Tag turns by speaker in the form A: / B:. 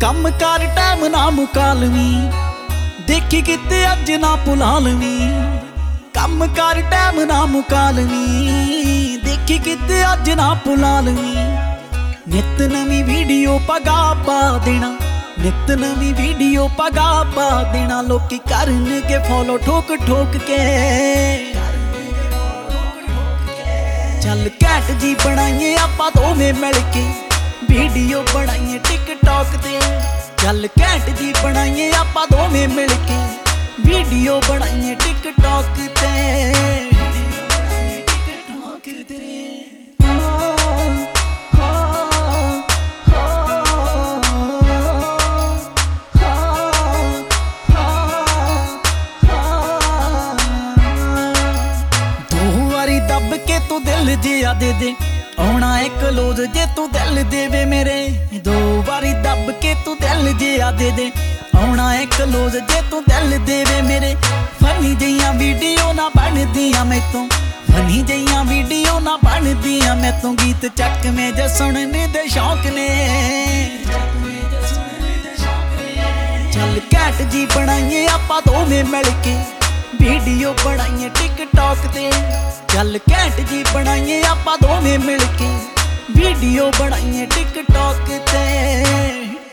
A: ਕੰਮ ਕਰ ਟਾਈਮ ਨਾ ਮੁਕਾ ਲਵੀਂ, ਦੇਖੀ ਕਿਤੇ ਅੱਜ ਨਾ ਭੁਲਾ ਲਵੀਂ। ਕੰਮ ਕਰ ਟਾਈਮ ਨਾ ਮੁਕਾ ਲਵੀਂ, ਦੇਖੀ ਕਿਤੇ ਅੱਜ ਨਾ ਭੁਲਾ ਲਵੀਂ। ਨਿੱਤ ਨਵੀਂ ਵੀਡੀਓ ਪਗਾ ਪਾ ਦੇਣਾ, ਨਿੱਤ ਨਵੀਂ ਵੀਡੀਓ ਪਗਾ ਪਾ ਦੇਣਾ। ਲੋਕੀ ਕਰਨਗੇ ਫੋਲੋ ਠੋਕ ਠੋਕ ਕੇ। ਚੱਲ ਘੈਂਟ ਜੀ ਬਣਾਈਏ ਆਪਾਂ ਦੋਵੇਂ ਮਿਲ ਕੇ, ਵੀਡੀਓ ਬਣਾਈਏ ਟਿਕਟੌਕ ਤੇ। ਚੱਲ ਘੈਂਟ ਜੀ ਬਣਾਈਏ ਆਪਾਂ ਦੋਵੇਂ ਮਿਲ ਕੇ, ਵੀਡੀਓ ਬਣਾਈਏ ਟਿਕਟੌਕ ਤੇ। ਦੱਬ ਕੇ ਤੂੰ ਦਿਲ ਜਿਆ ਦੇ ਦੇ, ਆਉਣਾ ਏ ਕਲੋਜ਼ ਜੇ ਤੂੰ ਦਿਲ ਦੇਵੇ ਮੇਰੇ। ਦੋ ਵਾਰੀ ਦੱਬ ਕੇ ਤੂੰ ਦਿਲ ਜਿਆ ਦੇ ਦੇ, ਆਉਣਾ ਏ ਕਲੋਜ਼ ਜੇ ਤੂੰ ਦਿਲ ਦੇਵੇ ਮੇਰੇ। ਫਨੀ ਜਈਆਂ ਵੀਡੀਓ ਨਾ ਬਣਦੀਆਂ ਮੈਥੋਂ, ਫਨੀ ਜਈਆਂ ਵੀਡੀਓ ਨਾ ਬਣਦੀਆਂ ਮੈਥੋਂ। ਗੀਤ ਚੱਕਵੇਂ ਜੇ ਸੁਣਨੇ ਦੇ ਸ਼ੌਕ ਨੇ। ਚੱਲ ਘੈਂਟ ਜੀ ਬਣਾਈਏ ਆਪਾਂ ਦੋਵੇਂ ਮਿਲ ਕੇ, ਵੀਡੀਓ ਬਣਾਈਏ ਟਿਕਟੌਕ ਤੇ। ਚੱਲ ਘੈਂਟ ਜੀ ਬਣਾਈਏ ਆਪਾਂ ਦੋਵੇਂ ਮਿਲ ਕੇ, ਵੀਡੀਓ ਬਣਾਈਏ ਟਿਕਟੌਕ ਤੇ।